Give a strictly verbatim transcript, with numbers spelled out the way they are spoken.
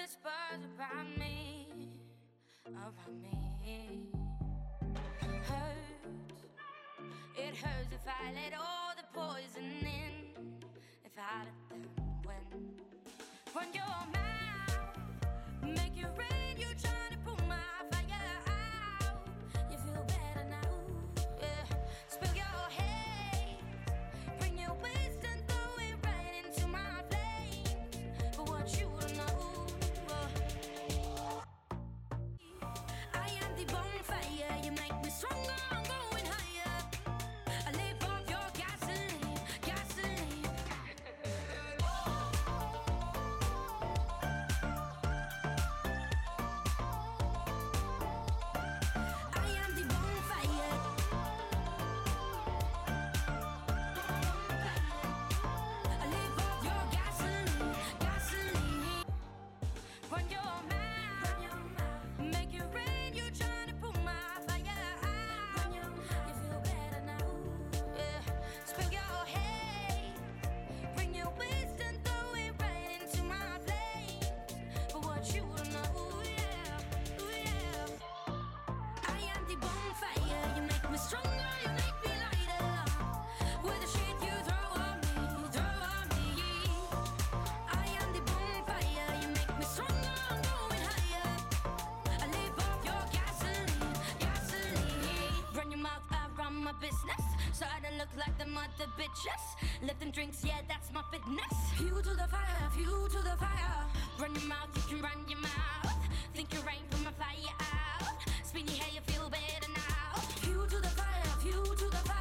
whispers around me, around me. Hurts, it hurts if I let all the poison in. If I let them win. Run your mouth, make it rain. You trying to put my fire out. You feel better now, yeah. Spill your hate, bring your wisdom, throw it right into my flames. But what you don't know, I am the bonfire. You make me stronger. I'm going higher. I live off your gasoline, gasoline. I am the bonfire. I live off your gasoline, gasoline. Run your mouth, make it rain. You trying to put my fire out. You feel better now, yeah. Spill your hate, bring your wisdom, throw it right into my flames. But what you don't know, yeah, ooh, yeah. I am the bonfire. You make me stronger, you make me lighter. With the shit you throw on me, throw on me. I am the bonfire. You make me stronger, I'm going higher. I live off your gasoline, gasoline. Run your mouth, I run my business. So I don't look like the mother bitches. Live them drinks, yeah, that's my fitness. Fuel to the fire, fuel to the fire. Run your mouth, you can run your mouth. Think you rain from my fire out. Spin your hair, you feel better now. Fuel to the fire, fuel to the fire.